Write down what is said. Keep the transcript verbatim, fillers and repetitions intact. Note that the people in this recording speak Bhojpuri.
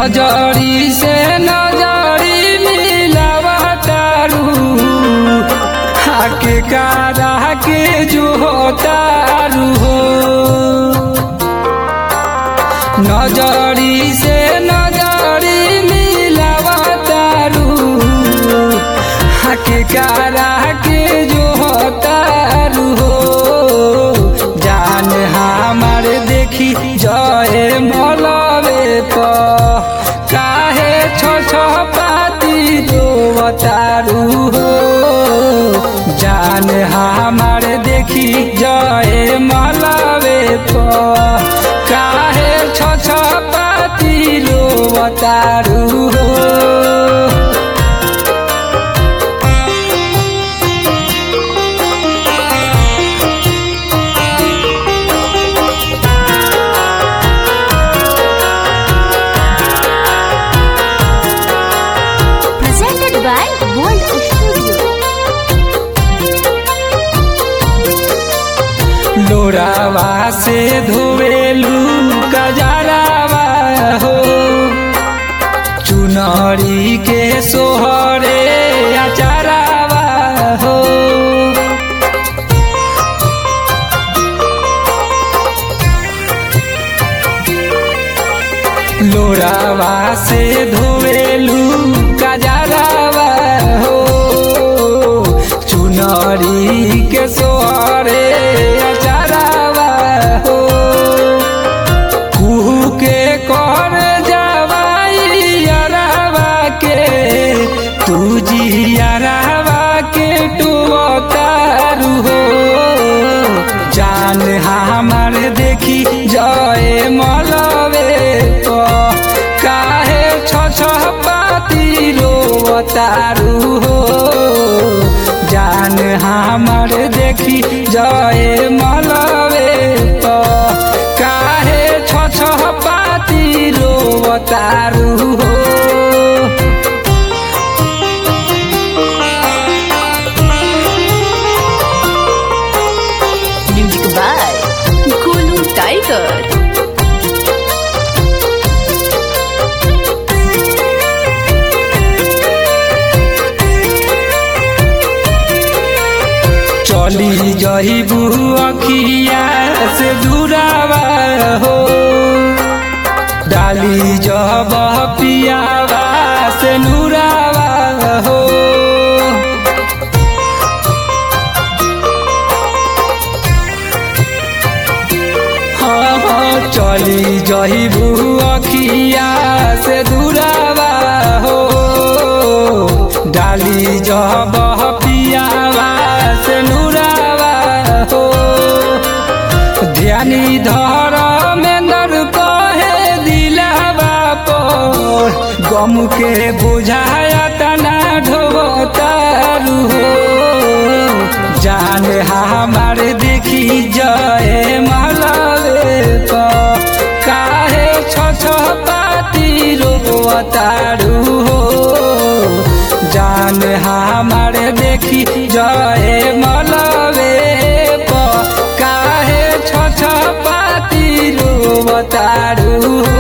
नजरी से नजरी मिलावतारू हाके कारा के जो होतारू हो नजरी से नजरी मिलावतारू हाके कारा के जो होतारू हो जान हमार देखी जय मलबे प काहे छो छो पाती दो बतारू हो जान हमार देखी जय मलबे प काहे छो छो पाती दो बतारू हो by World Studio. लोरावा से धोवेलू कजरावा हो चुनरी के सोहरे अचारावा हो लोरावा से धोवेलू कजरावा हो चुनरी के सोहरे अचारावा हो कुहू के कर जवाई अरावा के तू जियारावा के टुवतारू हो जान हमार देखी जय मलबे प काहे छो छो पाती रोवतारू हो जान हमार देखी जय मलबे प काहे छो छो पाती रोवतारू हो Music by Golu Tiger. चली जहिबू अखिया से दूरावा हो डाली जब पियावा से नूरावा हो हाँ हाँ चली जहिबू अखिया से दूरावा हो डाली जब पियावा से नूरावा हो ध्यानी धर मेंदर कहे दिलावा पर गम के बुझाया तना ढोतारू हो जान हमार देखी जय मलबे प काहे छो छो पाती रोवतारू हो जान हमार देखी जय मलबे प काहे छो छो पाती रोवतारू